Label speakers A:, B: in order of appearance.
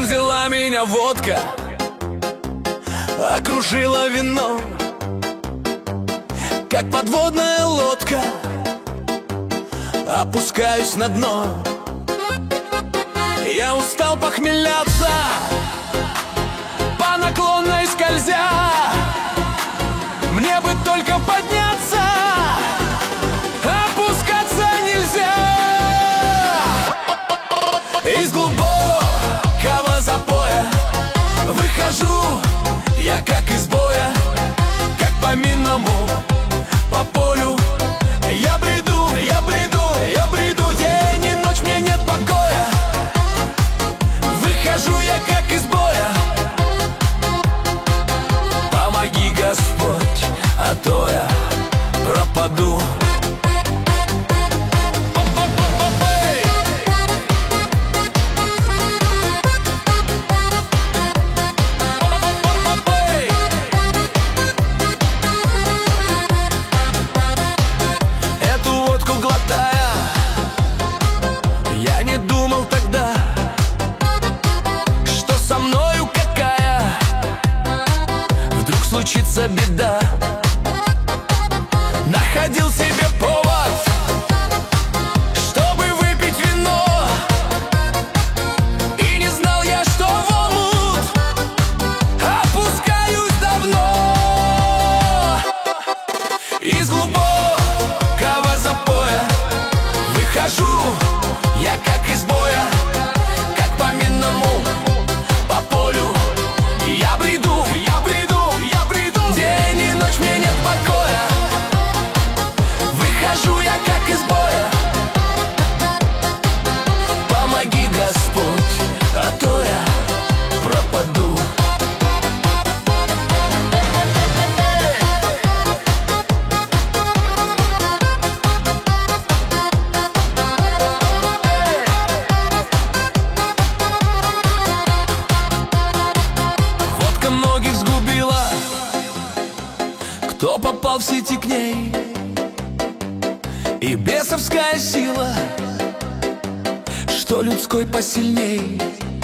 A: взяла меня водка, окружила вино, как подводная лодка, опускаюсь на дно. Я устал похмеляться, по наклонной скользя. Мне бы только подняться, опускаться нельзя. Из глубокого запоя выхожу я как из боя, как по минному, по полю. Я бреду, я бреду, я бреду, день и ночь, мне нет покоя. Выхожу я как из боя. Помоги, Господь, а то я пропаду. Эту водку глотая, я не думал тогда, что со мною какая вдруг случится беда. Находил себе повод, чтобы выпить вино, и не знал я, что в омут опускаюсь давно. Из глубокого запоя выхожу я как из боя, как по минному, по полю. Я бреду, я бреду, я бреду, день и ночь, мне нет покоя. Выхожу я как из боя. Помоги, Господь, а то я пропаду. Водка многих сгубила, кто попал в сети к ней. И бесовская сила, что людской посильней.